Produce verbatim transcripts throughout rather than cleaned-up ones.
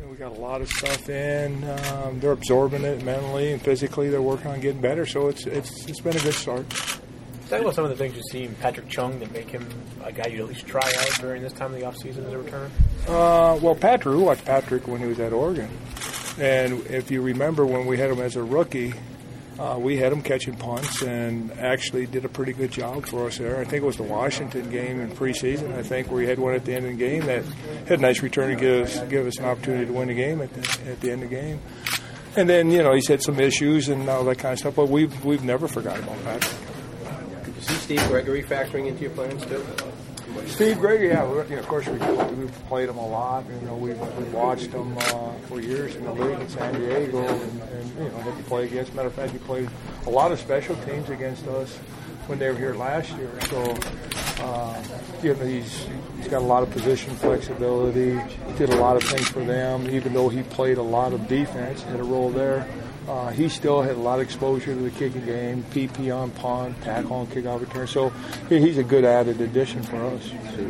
we got a lot of stuff in. Um, they're absorbing it mentally and physically. They're working on getting better. So it's it's it's been a good start. Talk about some of the things you see in Patrick Chung that make him a guy you'd at least try out during this time of the offseason as a return? Uh, well, Patrick, we watched Patrick when he was at Oregon. And if you remember when we had him as a rookie, uh, we had him catching punts and actually did a pretty good job for us there. I think it was the Washington game in preseason, I think, where he had one at the end of the game that had a nice return to give us, give us an opportunity to win the game at the, at the end of the game. And then, you know, he's had some issues and all that kind of stuff, but we've, we've never forgotten about Patrick. Did you see Steve Gregory factoring into your plans too? Steve Gregory, yeah, we, you know, of course we we've played him a lot. You know, we've, we've watched him uh, for years in the league in San Diego, and, and you know, he played against. Matter of fact, he played a lot of special teams against us when they were here last year. So, uh, you know, he's he's got a lot of position flexibility. Did a lot of things for them, even though he played a lot of defense, had a role there. Uh, he still had a lot of exposure to the kicking game, P P on punt, tackle on kickoff return. So he's a good added addition for us.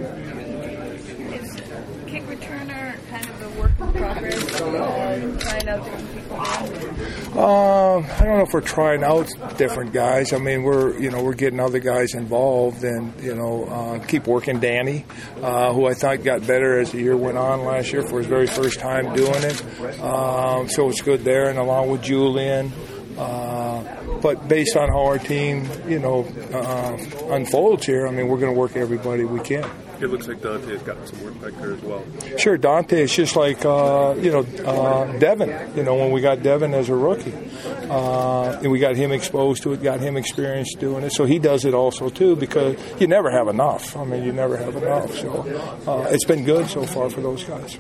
Is kick returner kind of a work in progress, uh, trying out different people? Uh, I don't know if we're trying out different guys. I mean, we're you know we're getting other guys involved, and you know uh, keep working Danny, uh, who I thought got better as the year went on last year for his very first time doing it. Um, so it's good there, and along with Julian. Uh, but based on how our team, you know, uh, unfolds here, I mean, we're going to work everybody we can. It looks like Dante has gotten some work back there as well. Sure, Dante is just like, uh, you know, uh, Devin. You know, when we got Devin as a rookie, uh, and we got him exposed to it, got him experience doing it. So he does it also, too, because you never have enough. I mean, you never have enough. So uh, it's been good so far for those guys.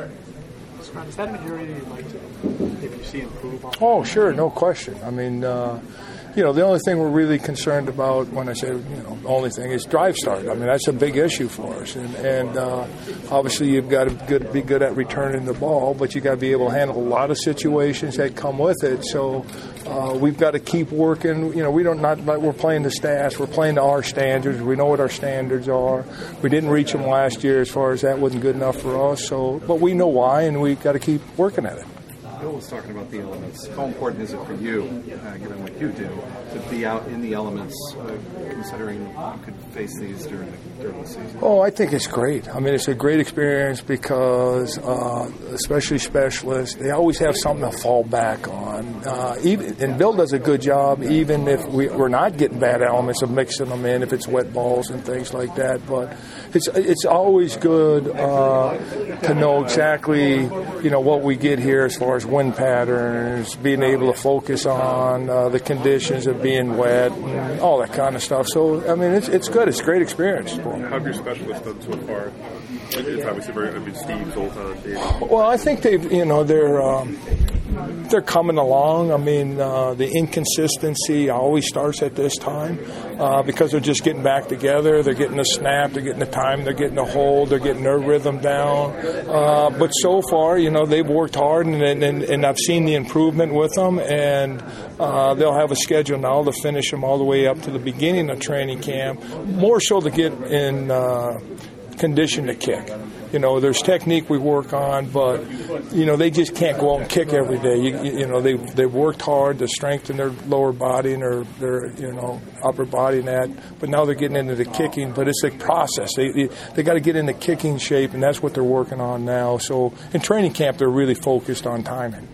Is that a majority you'd like to, if you see improve on? Oh, sure, no question. I mean, uh, you know, the only thing we're really concerned about when I say, you know, the only thing is drive start. I mean, that's a big issue for us. And, and uh, obviously you've got to good, be good at returning the ball, but you've got to be able to handle a lot of situations that come with it. So uh, we've got to keep working. You know, we don't not like we're playing the stats. We're playing to our standards. We know what our standards are. We didn't reach them last year as far as that wasn't good enough for us. So, but we know why, and we've got to keep working at it. Bill was talking about the elements. How important is it for you, uh, given what you do, to be out in the elements, uh, considering you could face these during the, during the season? Oh, I think it's great. I mean, it's a great experience because, uh, especially specialists, they always have something to fall back on. Uh, even, and Bill does a good job, even if we, we're not getting bad elements of mixing them in, if it's wet balls and things like that. But it's it's always good uh, to know exactly, you know, what we get here as far as wind patterns, being able to focus on uh, the conditions of being wet, and all that kind of stuff. So, I mean, it's it's good. It's a great experience. How have your specialists done so far? It's obviously very, I mean, Steve, Zoltan, David. Well, I think they've, you know, they're um, they're coming along. I mean, uh, the inconsistency always starts at this time uh, because they're just getting back together. They're getting the snap, they're getting the time, they're getting the hold, they're getting their rhythm down. Uh, but so far, you know, they've worked hard, and and, and I've seen the improvement with them, and uh, they'll have a schedule now to finish them all the way up to the beginning of training camp, more so to get in uh, condition to kick. You know, there's technique we work on, but, you know, they just can't go out and kick every day. You, you know, they've, they've worked hard to strengthen their lower body and their, their, you know, upper body and that, but now they're getting into the kicking, but it's a process. They they, they got to get into kicking shape, and that's what they're working on now. So in training camp, they're really focused on timing.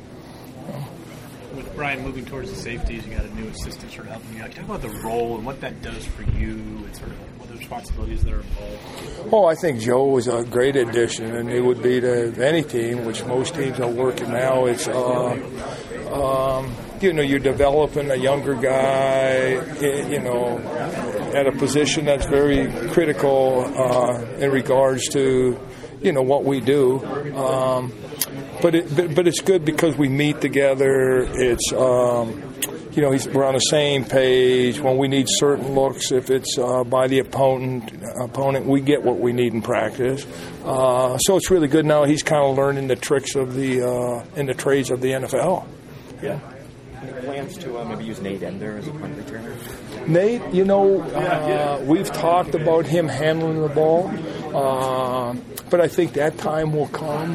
With Brian moving towards the safeties, you got a new assistant sort of helping you out. Talk about the role and what that does for you and sort of what the responsibilities that are involved. Oh, I think Joe was a great addition, and it would be to any team, which most teams are working now. It's, uh, um, you know, you're developing a younger guy, you know, at a position that's very critical uh, in regards to, you know, what we do. Um, but, it, but but it's good because we meet together. It's um, you know, he's, we're on the same page. When we need certain looks, if it's uh, by the opponent, opponent, we get what we need in practice. Uh, so it's really good now. He's kind of learning the tricks of the uh, in the trades of the N F L. Yeah. Any plans to uh, maybe use Nate Ender as a punt returner? Nate, you know, uh, we've talked about him handling the ball, uh, but I think that time will come.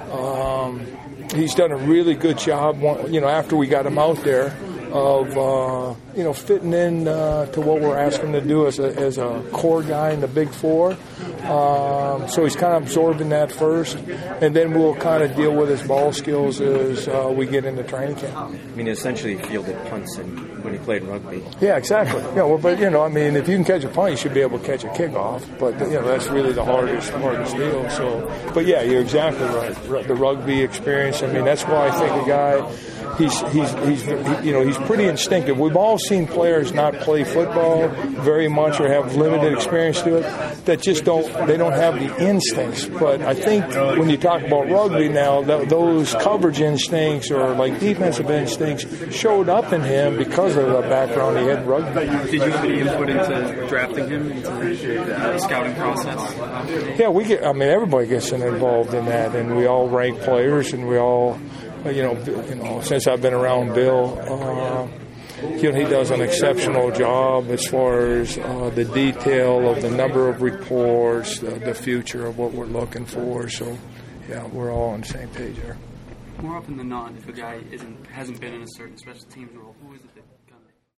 Um, he's done a really good job, you know, after we got him out there, of, uh, you know, fitting in uh, to what we're asking him to do as a, as a core guy in the Big Four. Um, so he's kind of absorbing that first, and then we'll kind of deal with his ball skills as uh, we get into training camp. I mean, essentially he fielded punts in, when he played rugby. Yeah, exactly. Yeah, well, but, you know, I mean, if you can catch a punt, you should be able to catch a kickoff. But, you know, that's really the hardest, hardest deal. So, but, yeah, you're exactly right. The rugby experience, I mean, that's why I think a guy, he's, he's, he's, you know, he's pretty instinctive. We've all seen players not play football very much or have limited experience to it that just don't, they don't have the instincts. But I think when you talk about rugby now, th- those coverage instincts or like defensive instincts showed up in him because of the background he had in rugby. Did you have any input into drafting him into the scouting process? Yeah, we get, I mean, everybody gets involved in that, and we all rank players, and we all, you know, you know, since I've been around Bill, uh, you know, he does an exceptional job as far as uh, the detail of the number of reports, the, the future of what we're looking for. So, yeah, we're all on the same page there. More often than not, if a guy isn't hasn't been in a certain special teams role, who is it that